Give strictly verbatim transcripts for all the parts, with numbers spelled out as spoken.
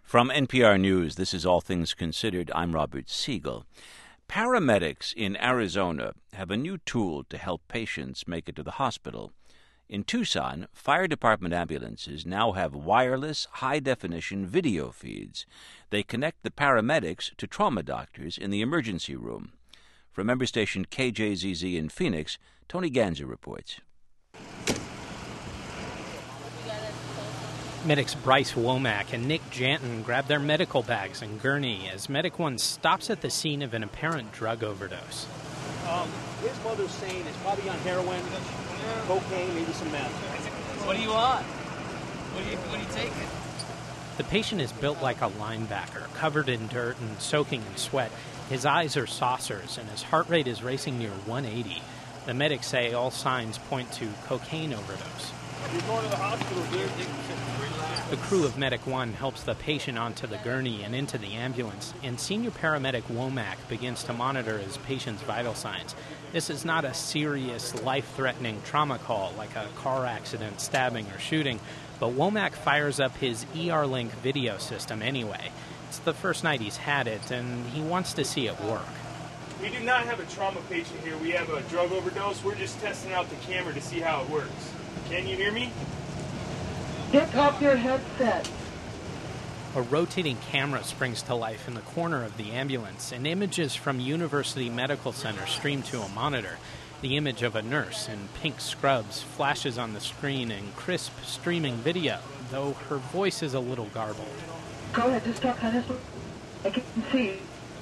From N P R News, this is All Things Considered. I'm Robert Siegel. Paramedics in Arizona have a new tool to help patients make it to the hospital. In Tucson, fire department ambulances now have wireless, high-definition video feeds. They connect the paramedics to trauma doctors in the emergency room. From member station K J Z Z in Phoenix, Tony Ganser reports. Medics Bryce Womack and Nick Janton grab their medical bags and gurney as Medic One stops at the scene of an apparent drug overdose. Um, his mother's saying it's probably on heroin, cocaine, maybe some meth. What do you want? What are you, what are you taking? The patient is built like a linebacker, covered in dirt and soaking in sweat. His eyes are saucers and his heart rate is racing near one eighty. The medics say all signs point to cocaine overdose. You're going to the hospital, dude. The crew of Medic One helps the patient onto the gurney and into the ambulance, and senior paramedic Womack begins to monitor his patient's vital signs. This is not a serious, life-threatening trauma call like a car accident, stabbing, or shooting, but Womack fires up his E R Link video system anyway. It's the first night he's had it, and he wants to see it work. We do not have a trauma patient here. We have a drug overdose. We're just testing out the camera to see how it works. Can you hear me? Get off your headset. A rotating camera springs to life in the corner of the ambulance, and images from University Medical Center stream to a monitor. The image of a nurse in pink scrubs flashes on the screen in crisp, streaming video, though her voice is a little garbled. Go ahead, just talk honestly. I can see.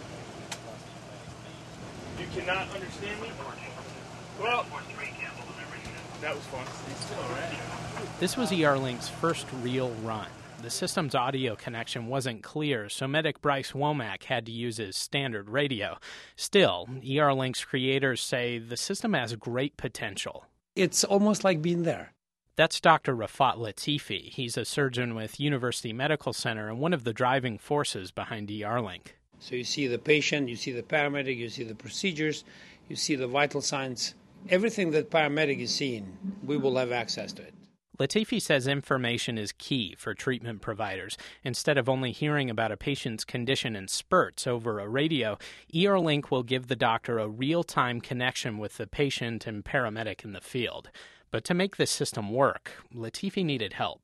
You cannot understand me? Well, that was fun. This was E R Link's first real run. The system's audio connection wasn't clear, so Medic Bryce Womack had to use his standard radio. Still, E R Link's creators say the system has great potential. It's almost like being there. That's Doctor Rafat Latifi. He's a surgeon with University Medical Center and one of the driving forces behind E R Link. So you see the patient, you see the paramedic, you see the procedures, you see the vital signs. Everything that paramedic is seeing, we will have access to it. Latifi says information is key for treatment providers. Instead of only hearing about a patient's condition in spurts over a radio, E R Link will give the doctor a real-time connection with the patient and paramedic in the field. But to make this system work, Latifi needed help.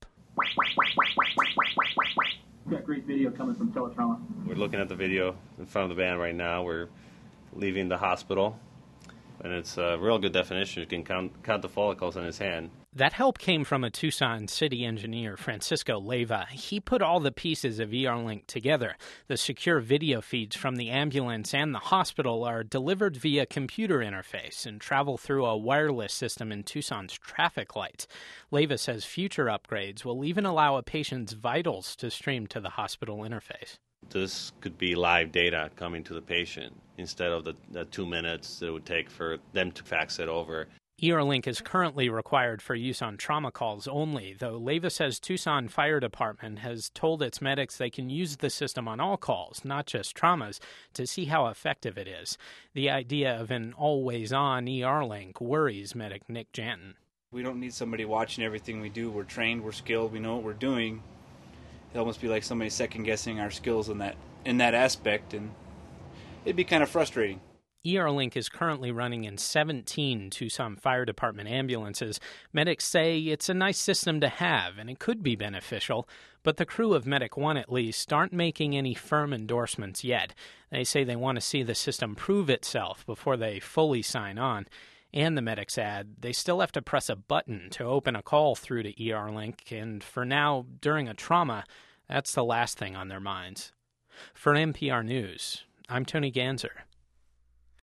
We've got great video coming from Teletrauma. We're looking at the video in front of the van right now. We're leaving the hospital, and it's a real good definition. You can count, count the follicles in his hand. That help came from a Tucson city engineer, Francisco Leyva. He put all the pieces of E R Link together. The secure video feeds from the ambulance and the hospital are delivered via computer interface and travel through a wireless system in Tucson's traffic lights. Leyva says future upgrades will even allow a patient's vitals to stream to the hospital interface. This could be live data coming to the patient instead of the, the two minutes it would take for them to fax it over. E R Link is currently required for use on trauma calls only, though Leyva says Tucson Fire Department has told its medics they can use the system on all calls, not just traumas, to see how effective it is. The idea of an always-on E R Link worries medic Nick Janton. We don't need somebody watching everything we do. We're trained, we're skilled, we know what we're doing. It almost be like somebody second-guessing our skills in that in that aspect, and it'd be kind of frustrating. E R Link is currently running in seventeen Tucson Fire Department ambulances. Medics say it's a nice system to have, and it could be beneficial, but the crew of Medic One, at least, aren't making any firm endorsements yet. They say they want to see the system prove itself before they fully sign on. And the medics add they still have to press a button to open a call through to E R Link, and for now, during a trauma, that's the last thing on their minds. For N P R News, I'm Tony Ganser.